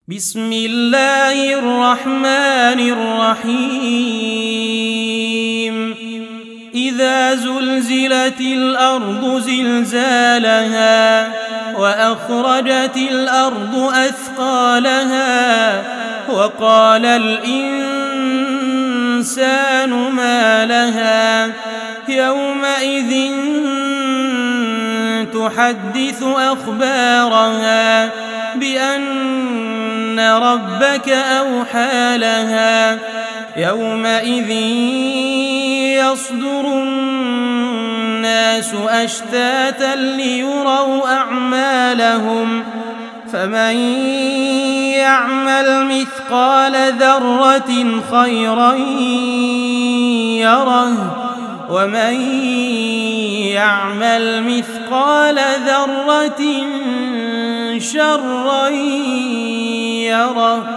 بسم الله الرحمن الرحيم إذا زلزلت الأرض زلزالها وأخرجت الأرض أثقالها وقال الإنسان ما لها يومئذ تحدث أخبارها بأن ربك أوحى لها يومئذ يصدر الناس أشتاتا ليروا أعمالهم فمن يعمل مثقال ذرة خيرا يره ومن يعمل مثقال ذرة شرا يره